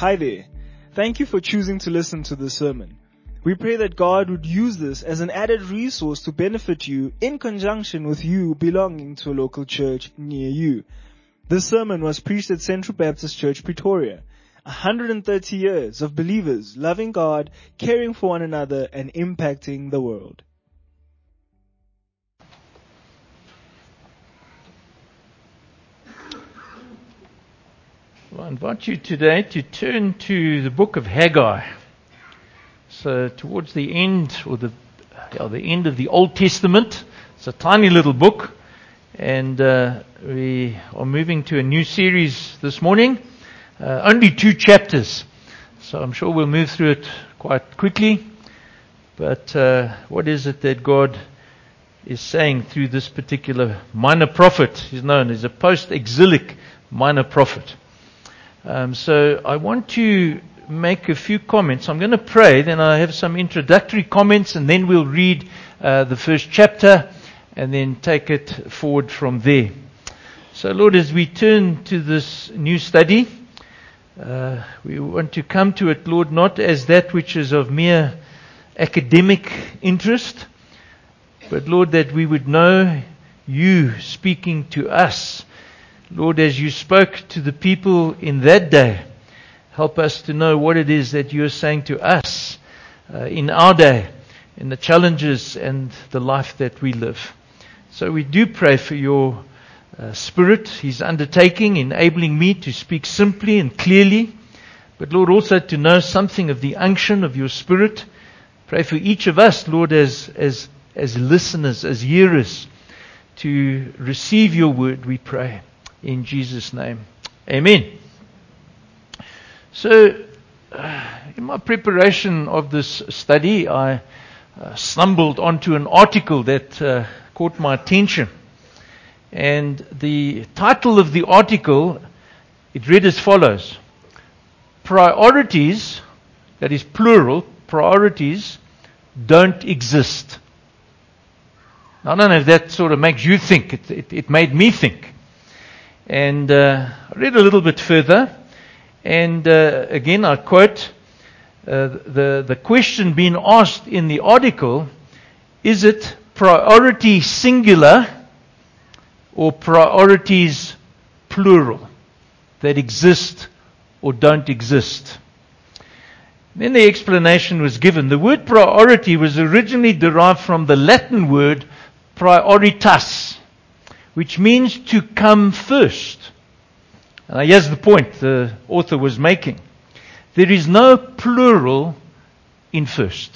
Hi there. Thank you for choosing to listen to this sermon. We pray that God would use this as an added resource to benefit you in conjunction with you belonging to a local church near you. This sermon was preached at Central Baptist Church, Pretoria. 130 years of believers loving God, caring for one another, and impacting the world. Well, I invite you today to turn to the book of Haggai. So towards the end, or the end of the Old Testament. It's a tiny little book, and we are moving to a new series this morning. Only 2 chapters, so I'm sure we'll move through it quite quickly. But what is it that God is saying through this particular minor prophet? He's known as a post-exilic minor prophet. So I want to make a few comments. I'm going to pray, then I have some introductory comments, and then we'll read the first chapter and then take it forward from there. So Lord, as we turn to this new study, we want to come to it, Lord, not as that which is of mere academic interest, but Lord, that we would know you speaking to us. Lord, as you spoke to the people in that day, help us to know what it is that you are saying to us in our day, in the challenges and the life that we live. So we do pray for your Spirit, His undertaking, enabling me to speak simply and clearly, but Lord, also to know something of the unction of your Spirit. Pray for each of us, Lord, as listeners, as hearers, to receive your word, we pray. In Jesus' name. Amen. So, in my preparation of this study, I stumbled onto an article that caught my attention. And the title of the article, it read as follows: Priorities, that is plural, priorities don't exist. Now, I don't know if that sort of makes you think. It made me think. And I read a little bit further, and again I quote the question being asked in the article: is it priority singular or priorities plural that exist or don't exist? Then the explanation was given. The word priority was originally derived from the Latin word prioritas, which means to come first. And here's the point the author was making. There is no plural in first.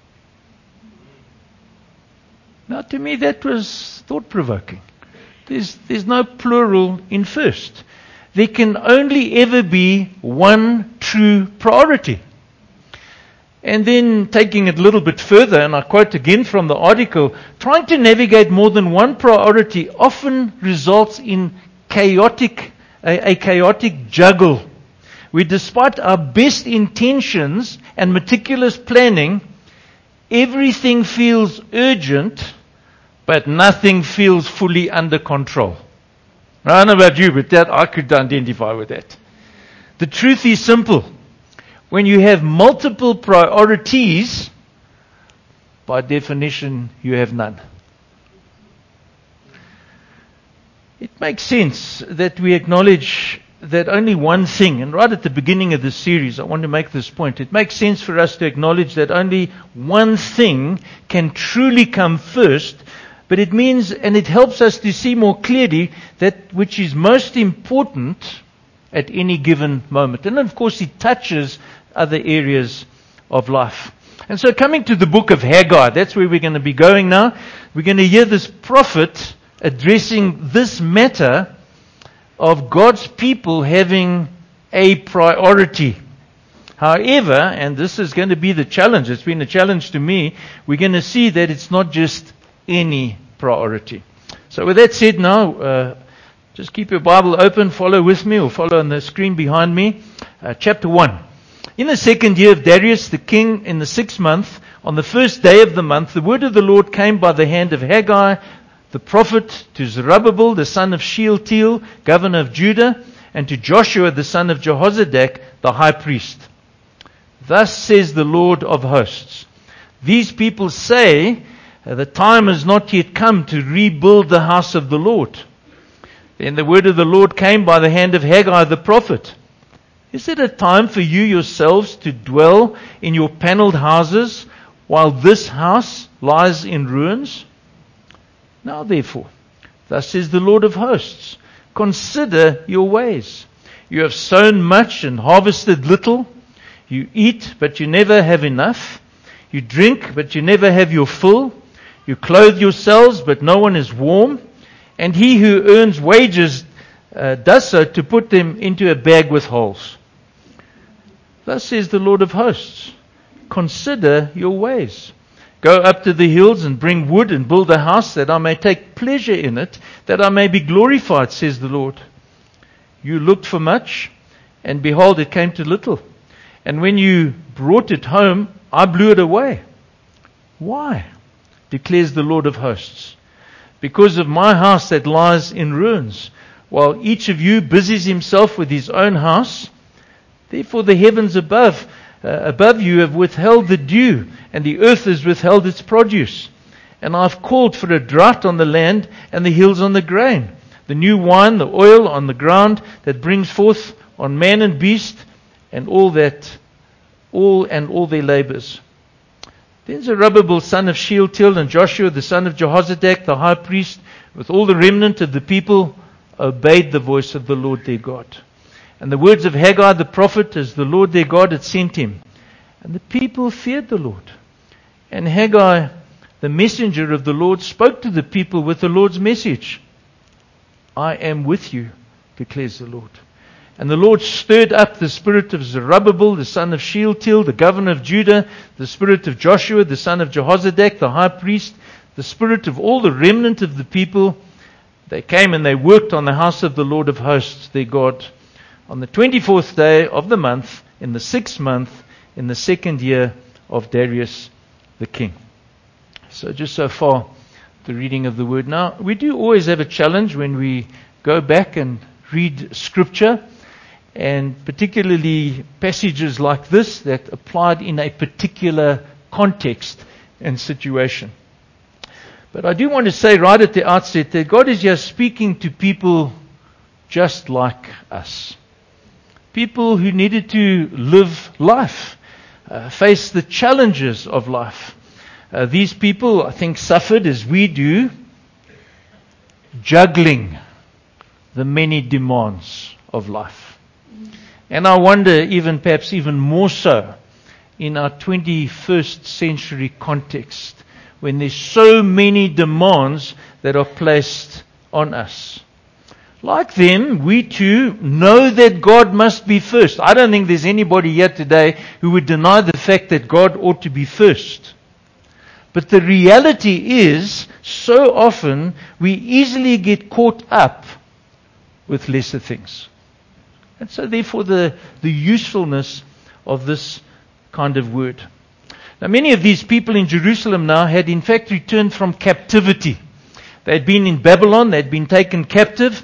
Now, to me, that was thought-provoking. There's no plural in first. There can only ever be one true priority. And then taking it a little bit further, and I quote again from the article, trying to navigate more than one priority often results in a chaotic juggle, where despite our best intentions and meticulous planning, everything feels urgent, but nothing feels fully under control. Now, I don't know about you, but that I could identify with that. The truth is simple. When you have multiple priorities, by definition, you have none. It makes sense that we acknowledge that only one thing, and right at the beginning of this series, I want to make this point. It makes sense for us to acknowledge that only one thing can truly come first, but it means, and it helps us to see more clearly, that which is most important at any given moment. And of course, it touches other areas of life. And so coming to the book of Haggai, that's where we're going to be going now. We're going to hear this prophet addressing this matter of God's people having a priority. However, and this is going to be the challenge, it's been a challenge to me, we're going to see that it's not just any priority. So with that said now, just keep your Bible open, follow with me, or follow on the screen behind me. Chapter 1. In the 2nd year of Darius the king, in the 6th month, on the 1st day of the month, the word of the Lord came by the hand of Haggai, the prophet, to Zerubbabel, the son of Shealtiel, governor of Judah, and to Joshua the son of Jehozadak, the high priest. Thus says the Lord of hosts, these people say, the time has not yet come to rebuild the house of the Lord. Then the word of the Lord came by the hand of Haggai the prophet. Is it a time for you yourselves to dwell in your paneled houses while this house lies in ruins? Now therefore, thus says the Lord of hosts, consider your ways. You have sown much and harvested little. You eat, but you never have enough. You drink, but you never have your fill. You clothe yourselves, but no one is warm. And he who earns wages does so to put them into a bag with holes. Thus says the Lord of hosts, consider your ways. Go up to the hills and bring wood and build a house that I may take pleasure in it, that I may be glorified, says the Lord. You looked for much, and behold, it came to little. And when you brought it home, I blew it away. Why? Declares the Lord of hosts. Because of my house that lies in ruins, while each of you busies himself with his own house. Therefore the heavens above you have withheld the dew, and the earth has withheld its produce. And I've called for a drought on the land and the hills on the grain, the new wine, the oil on the ground that brings forth on man and beast, and all their labors. Then Zerubbabel son of Shealtiel and Joshua the son of Jehozadak the high priest, with all the remnant of the people, obeyed the voice of the Lord their God. And the words of Haggai the prophet, as the Lord their God had sent him. And the people feared the Lord. And Haggai, the messenger of the Lord, spoke to the people with the Lord's message. I am with you, declares the Lord. And the Lord stirred up the spirit of Zerubbabel, the son of Shealtiel, the governor of Judah, the spirit of Joshua, the son of Jehozadak, the high priest, the spirit of all the remnant of the people. They came and they worked on the house of the Lord of hosts, their God, on the 24th day of the month, in the 6th month, in the 2nd year of Darius the king. So just so far, the reading of the word. Now, we do always have a challenge when we go back and read scripture, and particularly passages like this that applied in a particular context and situation. But I do want to say right at the outset that God is just speaking to people just like us. People who needed to live life, face the challenges of life. These people, I think, suffered as we do, juggling the many demands of life. And I wonder, perhaps even more so, in our 21st century context, when there's so many demands that are placed on us. Like them, we too know that God must be first. I don't think there's anybody here today who would deny the fact that God ought to be first. But the reality is, so often, we easily get caught up with lesser things. And so therefore the usefulness of this kind of word. Now many of these people in Jerusalem now had in fact returned from captivity. They had been in Babylon, they had been taken captive,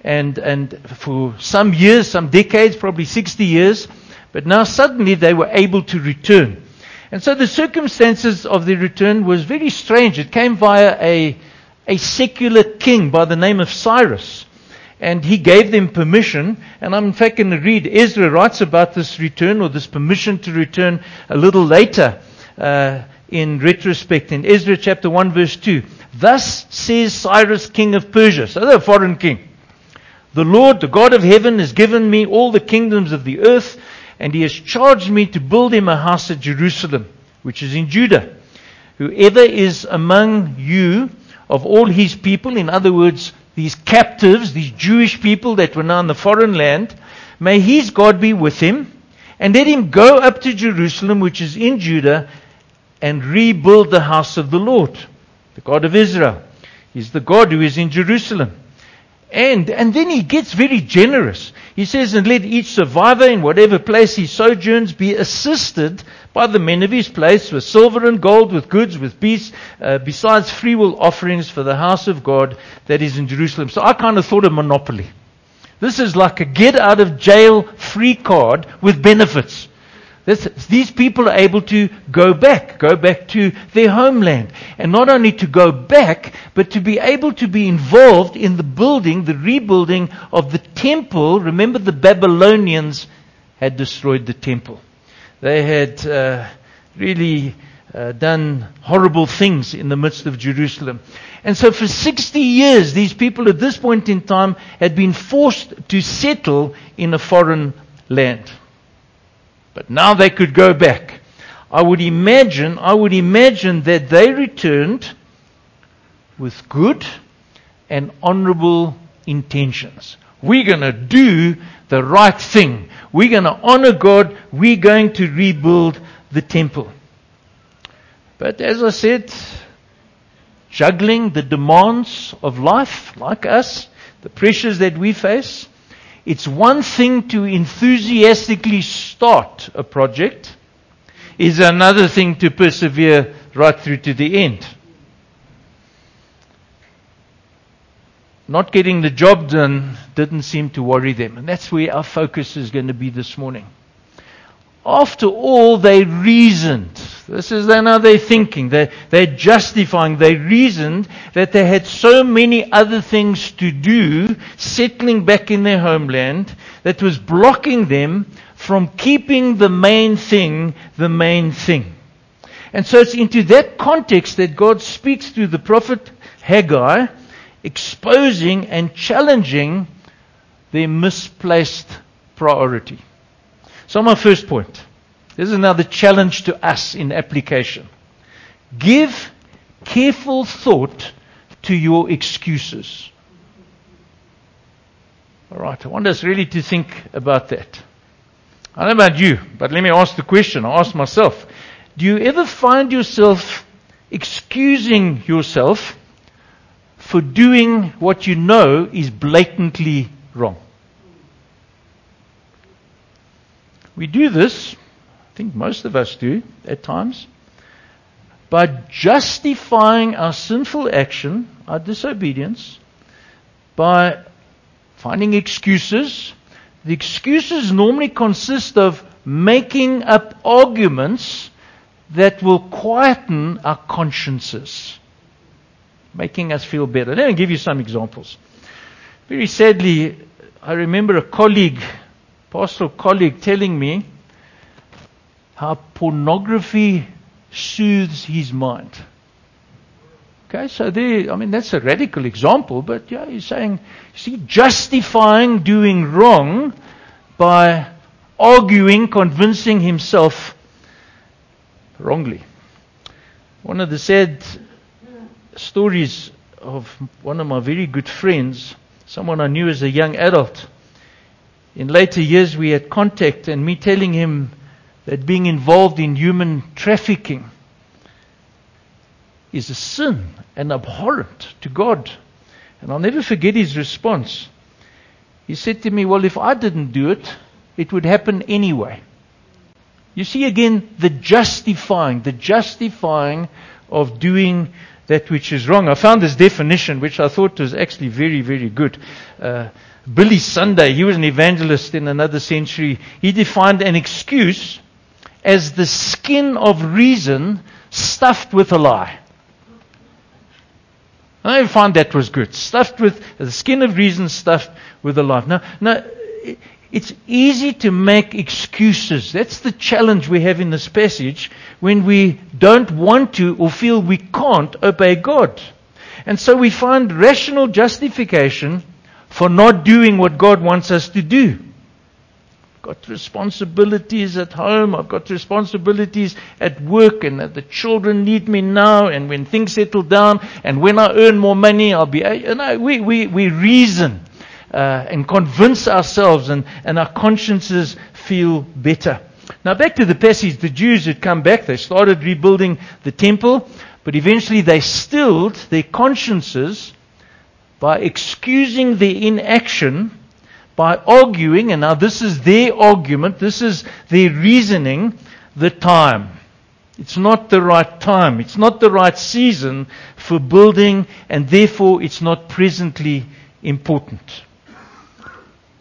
and for some years, some decades, probably 60 years, but now suddenly they were able to return. And so the circumstances of their return was very strange. It came via a secular king by the name of Cyrus. And he gave them permission. And I'm in fact going to read, Ezra writes about this return, or this permission to return, a little later in retrospect. In Ezra chapter 1 verse 2. Thus says Cyrus king of Persia. So they're a foreign king. The Lord, the God of heaven, has given me all the kingdoms of the earth, and he has charged me to build him a house at Jerusalem, which is in Judah. Whoever is among you of all his people, in other words, these captives, these Jewish people that were now in the foreign land, may his God be with him, and let him go up to Jerusalem, which is in Judah, and rebuild the house of the Lord, the God of Israel. He's the God who is in Jerusalem. And then he gets very generous. He says, and let each survivor in whatever place he sojourns be assisted by the men of his place with silver and gold, with goods, with beasts, besides freewill offerings for the house of God that is in Jerusalem. So I kind of thought a monopoly. This is like a get-out-of-jail-free card with benefits. These people are able to go back to their homeland. And not only to go back, but to be able to be involved in the rebuilding of the temple. Remember, the Babylonians had destroyed the temple. They had really done horrible things in the midst of Jerusalem. And so for 60 years, these people at this point in time had been forced to settle in a foreign land. But now they could go back. I would imagine that they returned with good and honorable intentions. We're going to do the right thing. We're going to honor God. We're going to rebuild the temple. But as I said, juggling the demands of life, like us, the pressures that we face, it's one thing to enthusiastically start a project. It's another thing to persevere right through to the end. Not getting the job done didn't seem to worry them. And that's where our focus is going to be this morning. After all, they reasoned. This is now they're thinking. They're justifying. They reasoned that they had so many other things to do, settling back in their homeland, that was blocking them from keeping the main thing the main thing. And so it's into that context that God speaks through the prophet Haggai, exposing and challenging their misplaced priority. So my first point. This is now the challenge to us in application. Give careful thought to your excuses. All right, I want us really to think about that. I don't know about you, but let me ask the question. I ask myself, do you ever find yourself excusing yourself for doing what you know is blatantly wrong? We do this, I think most of us do at times, by justifying our sinful action, our disobedience, by finding excuses. The excuses normally consist of making up arguments that will quieten our consciences, making us feel better. Let me give you some examples. Very sadly, I remember a pastoral colleague telling me how pornography soothes his mind. Okay, so that's a radical example, but yeah, he's saying, justifying doing wrong by arguing, convincing himself wrongly. One of the sad stories of one of my very good friends, someone I knew as a young adult. In later years, we had contact, and me telling him that being involved in human trafficking is a sin and abhorrent to God. And I'll never forget his response. He said to me, well, if I didn't do it, it would happen anyway. You see again the justifying of doing that which is wrong. I found this definition, which I thought was actually very, very good. Billy Sunday, he was an evangelist in another century. He defined an excuse as the skin of reason stuffed with a lie. I found that was good. Stuffed with the skin of reason, stuffed with a lie. Now, it's easy to make excuses. That's the challenge we have in this passage when we don't want to or feel we can't obey God. And so we find rational justification for not doing what God wants us to do. I've got responsibilities at home, I've got responsibilities at work, and the children need me now, and when things settle down, and when I earn more money, I'll be... we reason and convince ourselves, and our consciences feel better. Now back to the passage, the Jews had come back, they started rebuilding the temple, but eventually they stilled their consciences by excusing their inaction, by arguing, and now this is their argument, this is their reasoning, the time. It's not the right time. It's not the right season for building, and therefore it's not presently important.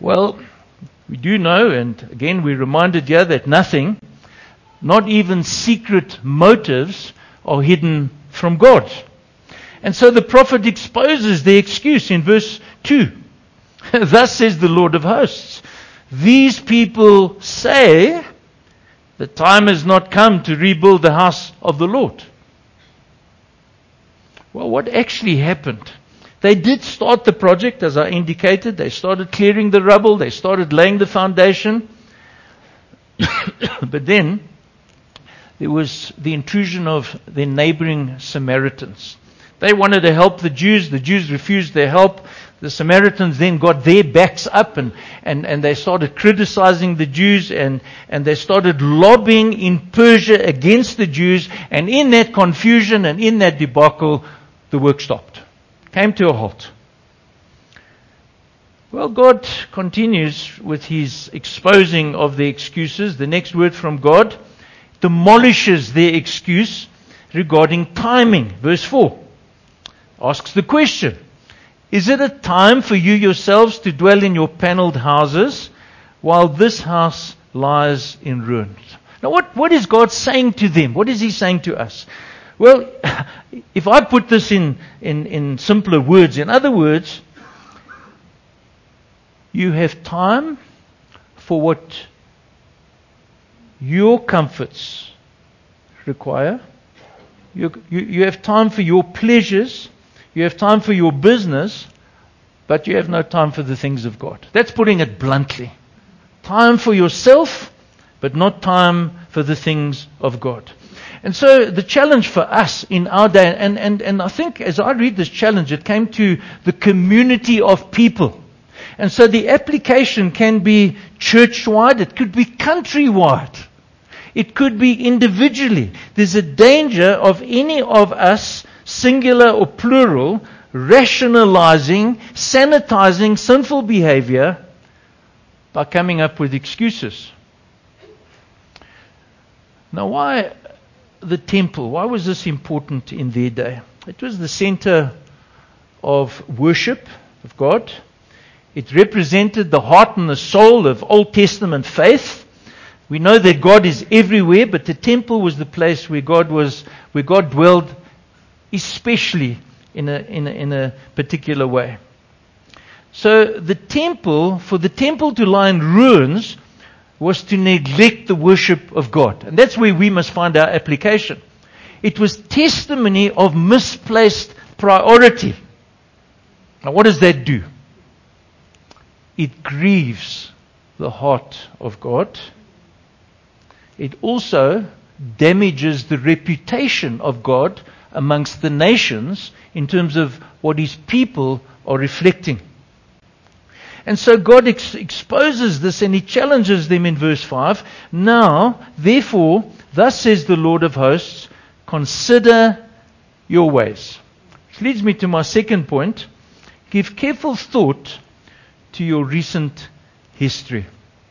Well, we do know, and again we're reminded here that nothing, not even secret motives, are hidden from God. And so the prophet exposes the excuse in verse 2. Thus says the Lord of hosts, these people say, the time has not come to rebuild the house of the Lord. Well, what actually happened? They did start the project, as I indicated. They started clearing the rubble. They started laying the foundation. But then there was the intrusion of the neighboring Samaritans. They wanted to help the Jews. The Jews refused their help. The Samaritans then got their backs up and they started criticizing the Jews and they started lobbying in Persia against the Jews. And in that confusion and in that debacle, the work stopped. Came to a halt. Well, God continues with His exposing of the excuses. The next word from God demolishes their excuse regarding timing. Verse 4 asks the question, is it a time for you yourselves to dwell in your paneled houses while this house lies in ruins? Now what is God saying to them? What is He saying to us? Well, if I put this in simpler words, in other words, you have time for what your comforts require. You have time for your pleasures. You have time for your business, but you have no time for the things of God. That's putting it bluntly. Time for yourself, but not time for the things of God. And so the challenge for us in our day, and I think as I read this challenge, it came to the community of people. And so the application can be church-wide, it could be country-wide. It could be individually. There's a danger of any of us, singular or plural, rationalizing, sanitizing sinful behavior by coming up with excuses. Now, why the temple? Why was this important in their day? It was the center of worship of God. It represented the heart and the soul of Old Testament faith. We know that God is everywhere, but the temple was the place where God dwelled, especially in a particular way. So for the temple to lie in ruins was to neglect the worship of God. And that's where we must find our application. It was testimony of misplaced priority. Now what does that do? It grieves the heart of God. It also damages the reputation of God amongst the nations in terms of what His people are reflecting. And so God exposes this and He challenges them in verse 5. Now, therefore, thus says the Lord of hosts, consider your ways. Which leads me to my second point. Give careful thought to your recent history.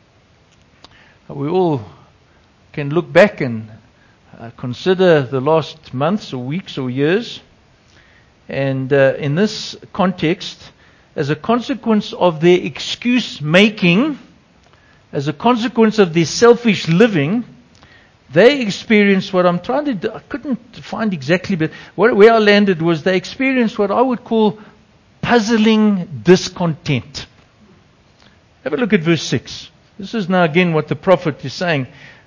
We all can look back and consider the last months or weeks or years. And in this context, as a consequence of their excuse making, as a consequence of their selfish living, they experienced what I couldn't find exactly, but where I landed was they experienced what I would call puzzling discontent. Have a look at verse 6. This is now again what the prophet is saying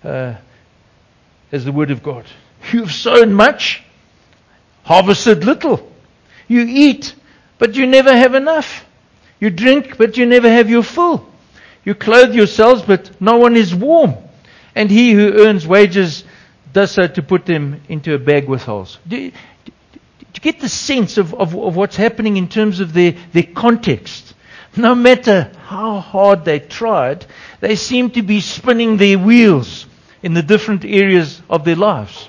as the word of God. You have sown much, harvested little. You eat, but you never have enough. You drink, but you never have your fill. You clothe yourselves, but no one is warm. And he who earns wages does so to put them into a bag with holes. Do you get the sense of what's happening in terms of their context? No matter how hard they tried, they seem to be spinning their wheels in the different areas of their lives.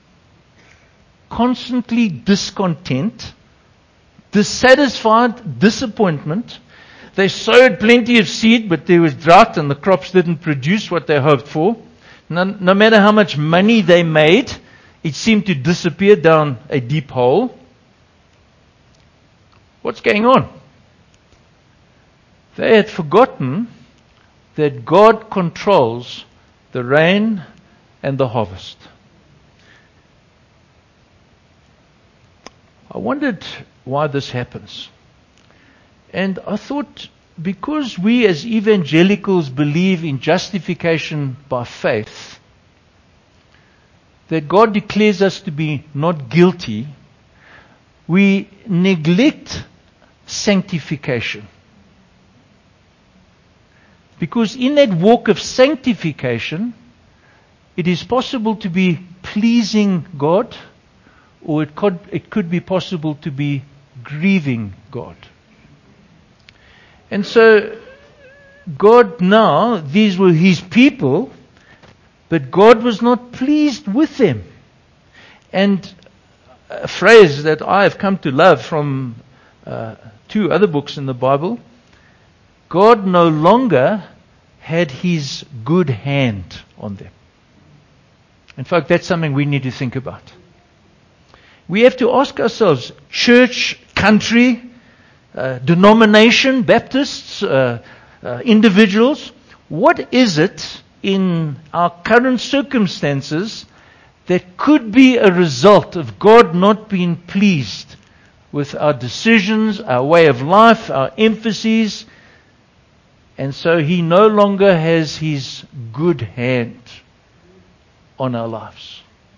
Constantly discontent, dissatisfied, disappointment. They sowed plenty of seed, but there was drought and the crops didn't produce what they hoped for. No matter how much money they made, it seemed to disappear down a deep hole. What's going on? They had forgotten that God controls the rain and the harvest. I wondered why this happens. And I thought, because we as evangelicals believe in justification by faith, that God declares us to be not guilty, we neglect sanctification. Because in that walk of sanctification, it is possible to be pleasing God, or it could be possible to be grieving God. And so, God now, these were His people, but God was not pleased with them. And a phrase that I have come to love from two other books in the Bible, God no longer had His good hand on them. In fact, that's something we need to think about. We have to ask ourselves, church, country, denomination, Baptists, individuals, what is it in our current circumstances that could be a result of God not being pleased with our decisions, our way of life, our emphases, and so He no longer has His good hand on our lives?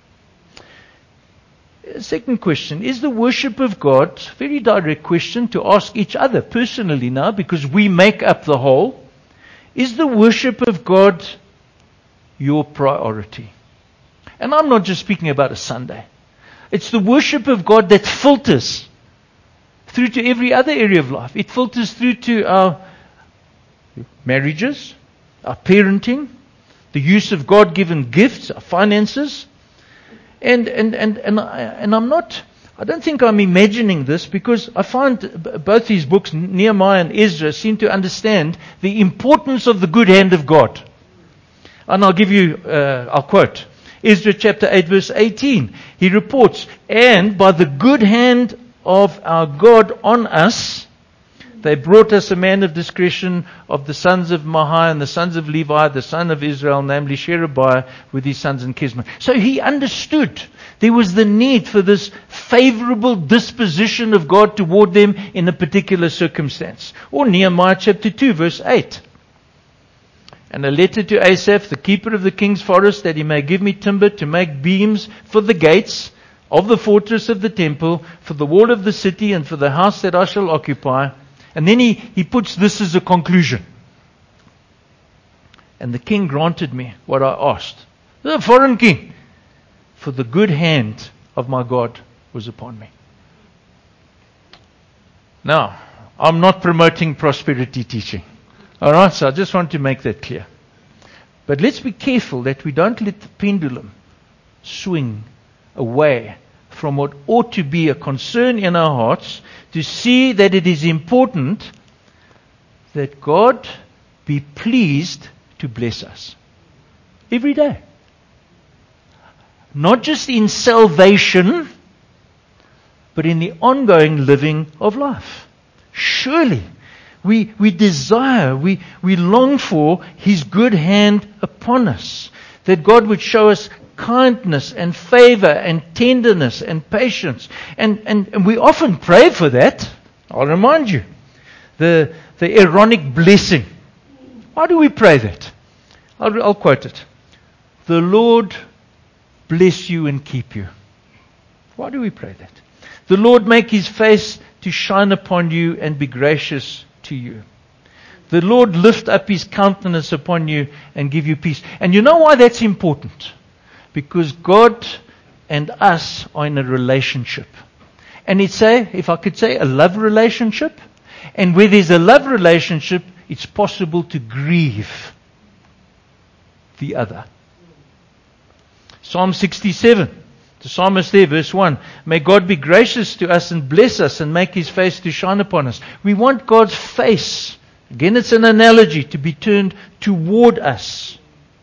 Second question, is the worship of God, very direct question to ask each other personally now, because we make up the whole, is the worship of God your priority? And I'm not just speaking about a Sunday. It's the worship of God that filters through to every other area of life. It filters through to our marriages, our parenting, the use of God-given gifts, our finances. And I'm not, I don't think I'm imagining this, because I find both these books, Nehemiah and Ezra, seem to understand the importance of the good hand of God. And I'll give you, I'll quote, Ezra chapter 8 verse 18. He reports, and by the good hand of our God on us, they brought us a man of discretion of the sons of Mahi and the sons of Levi, the son of Israel, namely Sherebiah, with his sons in Kisma. So he understood there was the need for this favorable disposition of God toward them in a particular circumstance. Or Nehemiah chapter 2 verse 8. And a letter to Asaph, the keeper of the king's forest, that he may give me timber to make beams for the gates of the fortress of the temple, for the wall of the city, and for the house that I shall occupy. And then he puts this as a conclusion. And the king granted me what I asked. The foreign king. For the good hand of my God was upon me. Now, I'm not promoting prosperity teaching. Alright, so I just want to make that clear. But let's be careful that we don't let the pendulum swing away from what ought to be a concern in our hearts, to see that it is important that God be pleased to bless us. Every day. Not just in salvation, but in the ongoing living of life. Surely, we desire, we long for His good hand upon us. That God would show us kindness and favor and tenderness and patience. And we often pray for that. I'll remind you. The Aaronic blessing. Why do we pray that? I'll quote it. The Lord bless you and keep you. Why do we pray that? The Lord make His face to shine upon you and be gracious to you. The Lord lift up His countenance upon you and give you peace. And you know why that's important? Because God and us are in a relationship. And it's if I could say, a love relationship. And where there's a love relationship, it's possible to grieve the other. Psalm 67. The psalmist there, verse 1. May God be gracious to us and bless us and make His face to shine upon us. We want God's face, again it's an analogy, to be turned toward us.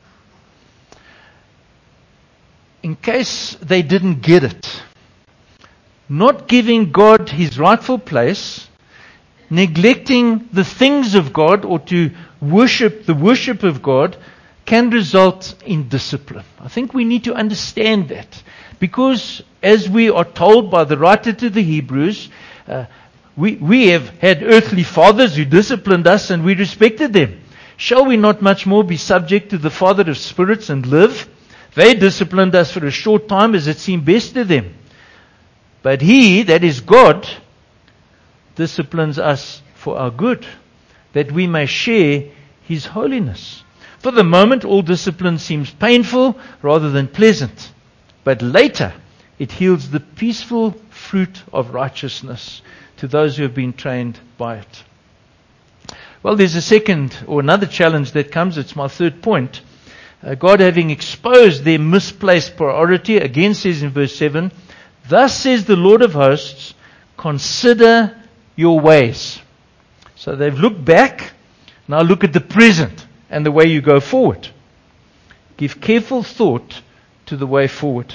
In case they didn't get it, not giving God His rightful place neglecting the things of God or to worship the worship of God can result in discipline. I think we need to understand that. Because as we are told by the writer to the Hebrews, we have had earthly fathers who disciplined us and we respected them. Shall we not much more be subject to the Father of spirits and live? They disciplined us for a short time as it seemed best to them. But He, that is God, disciplines us for our good, that we may share His holiness. For the moment, all discipline seems painful rather than pleasant. But later, it yields the peaceful fruit of righteousness to those who have been trained by it. Well, there's a second or another challenge that comes. It's my third point. God having exposed their misplaced priority, again says in verse 7, thus says the Lord of hosts, consider your ways. So they've looked back, now look at the present and the way you go forward. Give careful thought to the way forward.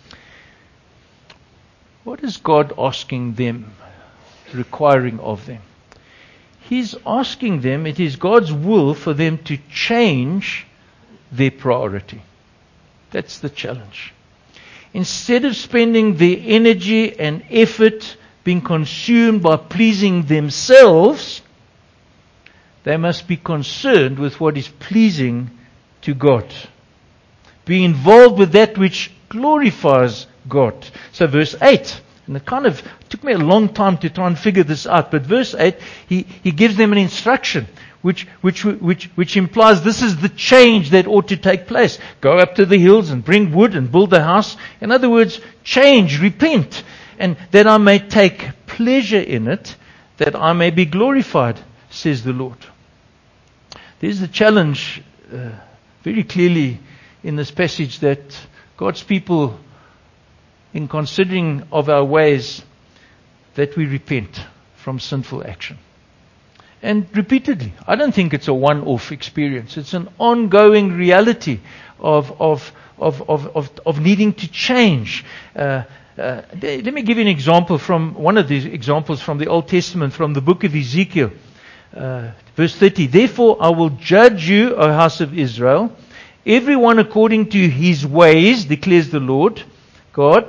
What is God asking them, requiring of them? He's asking them, it is God's will for them to change their priority. That's the challenge. Instead of spending their energy and effort being consumed by pleasing themselves, they must be concerned with what is pleasing to God. Be involved with that which glorifies God. So verse 8, and it took me a long time to try and figure this out, but verse 8, he gives them an instruction which implies this is the change that ought to take place. Go up to the hills and bring wood and build a house. In other words, change, repent, and that I may take pleasure in it, that I may be glorified, says the Lord. There's the challenge very clearly in this passage that God's people, in considering of our ways, that we repent from sinful action. And repeatedly. I don't think it's a one-off experience. It's an ongoing reality of needing to change. Let me give you an example from one of these examples from the Old Testament, from the book of Ezekiel. Verse 30, therefore I will judge you, O house of Israel, everyone according to his ways, declares the Lord God.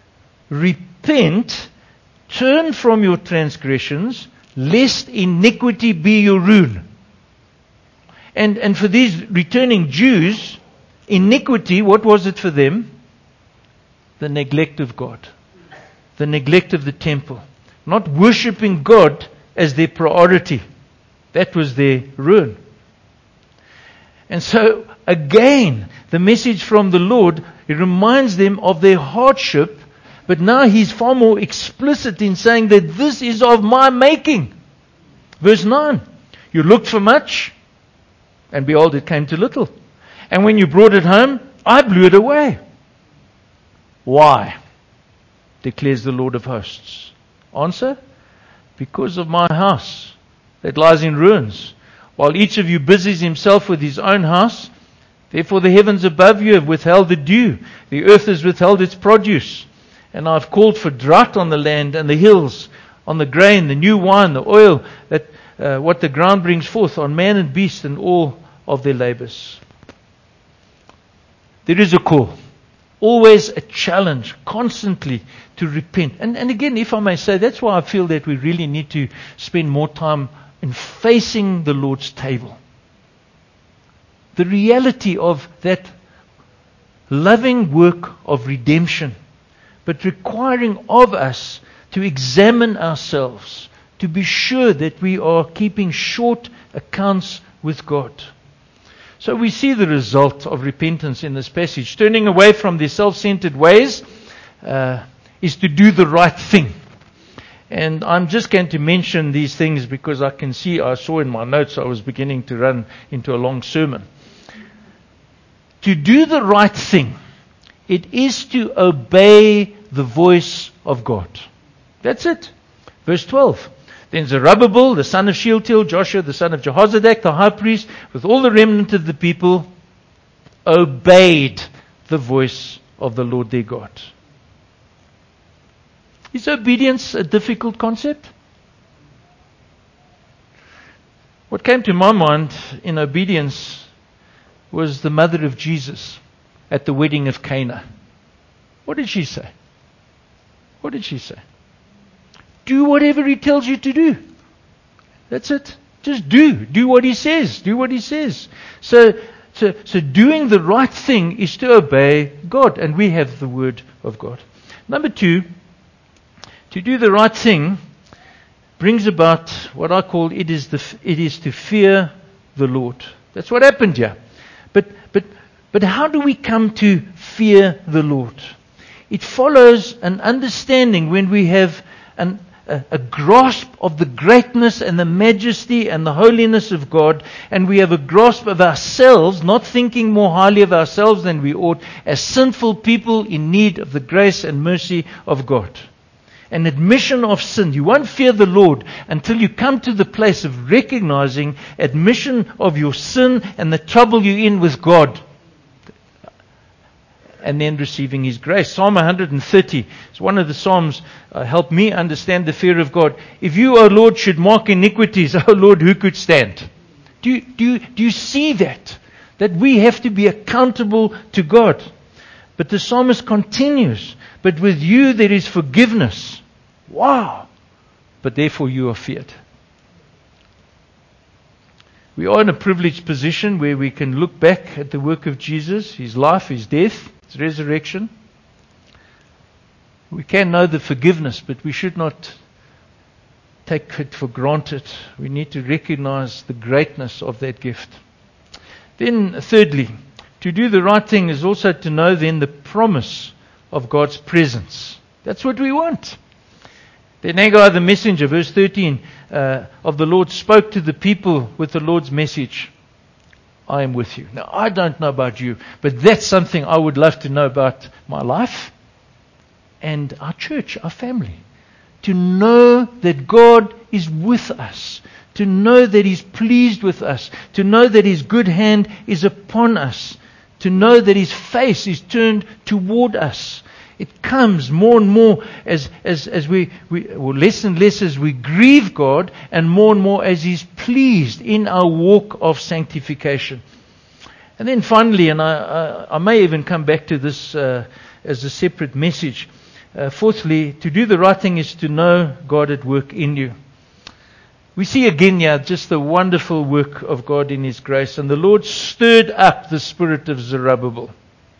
Repent, turn from your transgressions, lest iniquity be your ruin. And for these returning Jews, iniquity, what was it for them? The neglect of God. The neglect of the temple. Not worshipping God as their priority. That was their ruin. And so, again, the message from the Lord, it reminds them of their hardship, but now He's far more explicit in saying that this is of my making. Verse 9, you looked for much, and behold, it came to little. And when you brought it home, I blew it away. Why? Declares the Lord of hosts. Answer, because of my house that lies in ruins. While each of you busies himself with his own house, therefore the heavens above you have withheld the dew, the earth has withheld its produce. And I've called for drought on the land and the hills, on the grain, the new wine, the oil, that what the ground brings forth, on man and beast and all of their labors. There is a call. Always a challenge, constantly to repent. And again, if I may say, that's why I feel that we really need to spend more time in facing the Lord's table. The reality of that loving work of redemption, but requiring of us to examine ourselves, to be sure that we are keeping short accounts with God. So we see the result of repentance in this passage. Turning away from their self-centered ways is to do the right thing. And I'm just going to mention these things because I saw in my notes I was beginning to run into a long sermon. To do the right thing, it is to obey the voice of God. That's it. Verse 12. Then Zerubbabel, the son of Shealtiel, Joshua, the son of Jehozadak, the high priest, with all the remnant of the people, obeyed the voice of the Lord their God. Is obedience a difficult concept? What came to my mind in obedience was the mother of Jesus at the wedding of Cana. What did she say? What did she say? Do whatever he tells you to do. That's it. Just do. Do what he says. Do what he says. So doing the right thing is to obey God. And we have the word of God. Number 2, to do the right thing brings about what I call it is to fear the Lord. That's what happened here. But how do we come to fear the Lord? It follows an understanding when we have a grasp of the greatness and the majesty and the holiness of God, and we have a grasp of ourselves, not thinking more highly of ourselves than we ought, as sinful people in need of the grace and mercy of God. An admission of sin. You won't fear the Lord until you come to the place of recognizing admission of your sin and the trouble you're in with God, and then receiving His grace. Psalm 130 is one of the Psalms help me understand the fear of God. If you, O Lord, should mark iniquities, O Lord, who could stand? Do you see that? That we have to be accountable to God. But the psalmist continues, but with you there is forgiveness. Wow! But therefore you are feared. We are in a privileged position where we can look back at the work of Jesus, His life, His death, His resurrection. We can know the forgiveness, but we should not take it for granted. We need to recognize the greatness of that gift. Then, thirdly, to do the right thing is also to know then the promise of God's presence. That's what we want. Then Haggai the messenger, verse 13, of the Lord spoke to the people with the Lord's message. I am with you. Now, I don't know about you, but that's something I would love to know about my life and our church, our family. To know that God is with us. To know that He's pleased with us. To know that His good hand is upon us. To know that His face is turned toward us. It comes more and more as we less and less as we grieve God, and more as He's pleased in our walk of sanctification. And then finally, and I may even come back to this as a separate message. Fourthly, to do the right thing is to know God at work in you. We see again here just the wonderful work of God in His grace. And the Lord stirred up the spirit of Zerubbabel.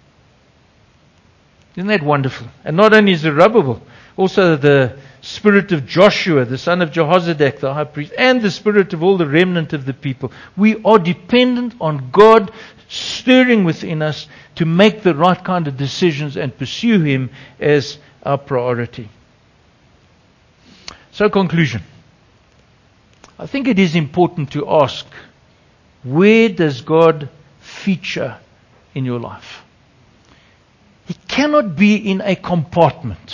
Isn't that wonderful? And not only Zerubbabel, also the spirit of Joshua, the son of Jehozadak, the high priest, and the spirit of all the remnant of the people. We are dependent on God stirring within us to make the right kind of decisions and pursue Him as our priority. So, conclusion. I think it is important to ask, where does God feature in your life? He cannot be in a compartment.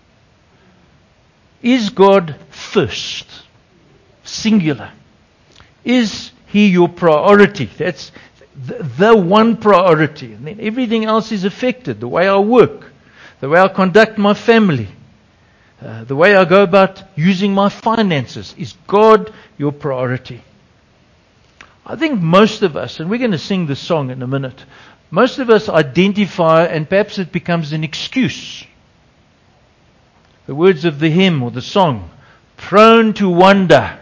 Is God first? Singular. Is He your priority? That's the one priority. And then everything else is affected. The way I work, the way I conduct my family, the way I go about using my finances. Is God your priority? I think most of us, and we're going to sing the song in a minute, most of us identify, and perhaps it becomes an excuse. The words of the hymn or the song, prone to wander,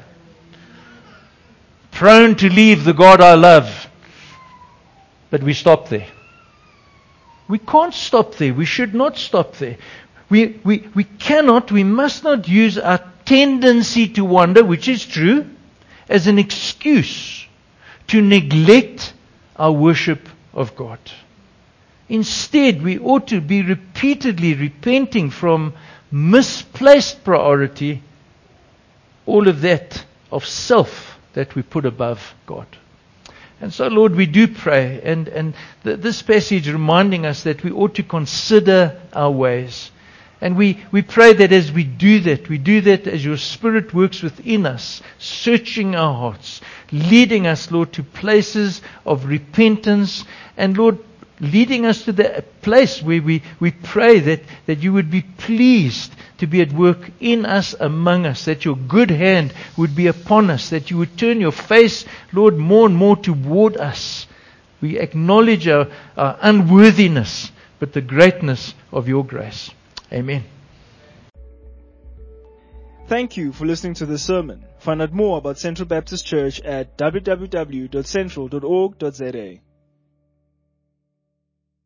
prone to leave the God I love. But we stop there. We can't stop there. We should not stop there. We must not use our tendency to wander, which is true, as an excuse to neglect our worship of God. Instead, we ought to be repeatedly repenting from misplaced priority, all of that of self that we put above God. And so, Lord, we do pray, and this passage reminding us that we ought to consider our ways. And we pray that as we do that as your Spirit works within us, searching our hearts, leading us, Lord, to places of repentance. And Lord, leading us to the place where we pray that you would be pleased to be at work in us, among us, that your good hand would be upon us, that you would turn your face, Lord, more and more toward us. We acknowledge our unworthiness, but the greatness of your grace. Amen. Thank you for listening to this sermon. Find out more about Central Baptist Church at www.central.org.za.